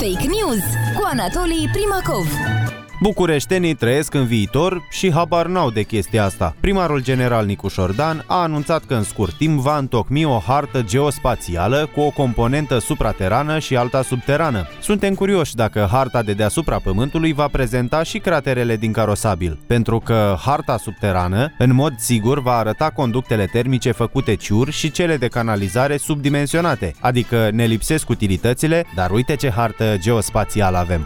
Fake News cu Anatolii Primacov. Bucureștenii trăiesc în viitor și habar n-au de chestia asta. Primarul general Nicu Șordan a anunțat că în scurt timp va întocmi o hartă geospațială cu o componentă supraterană și alta subterană. Suntem curioși dacă harta de deasupra Pământului va prezenta și craterele din carosabil, pentru că harta subterană, în mod sigur, va arăta conductele termice făcute ciuri și cele de canalizare subdimensionate, adică ne lipsesc utilitățile, dar uite ce hartă geospațială avem.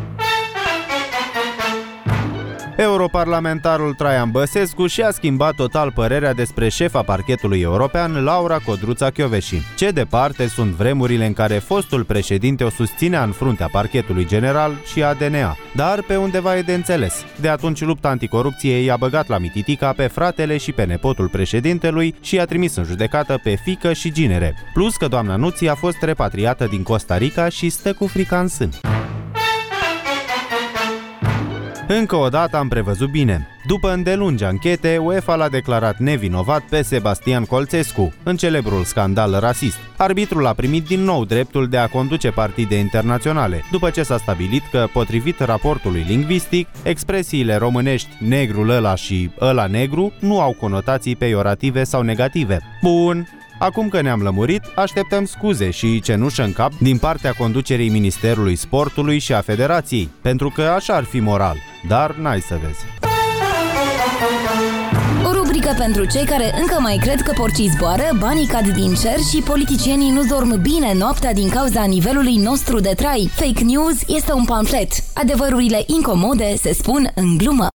Europarlamentarul Traian Băsescu și-a schimbat total părerea despre șefa parchetului european, Laura Codruța-Kövesi. Ce departe sunt vremurile în care fostul președinte o susținea în fruntea parchetului general și a DNA. Dar pe undeva e de înțeles. De atunci lupta anticorupție i-a băgat la mititica pe fratele și pe nepotul președintelui și i-a trimis în judecată pe fiică și ginere. Plus că doamna Nuții a fost repatriată din Costa Rica și stă cu frica în sân. Încă o dată am prevăzut bine. După îndelungi anchete, UEFA l-a declarat nevinovat pe Sebastian Colțescu în celebrul scandal rasist. Arbitrul a primit din nou dreptul de a conduce partide internaționale, după ce s-a stabilit că, potrivit raportului lingvistic, expresiile românești negrul ăla și ăla negru nu au conotații peiorative sau negative. Bun! Acum că ne-am lămurit, așteptăm scuze și cenușă în cap din partea conducerii Ministerului Sportului și a Federației, pentru că așa ar fi moral, dar n-ai să vezi. O rubrică pentru cei care încă mai cred că porcii zboară, banii cad din cer și politicienii nu dorm bine noaptea din cauza nivelului nostru de trai. Fake News este un pamflet. Adevărurile incomode se spun în glumă.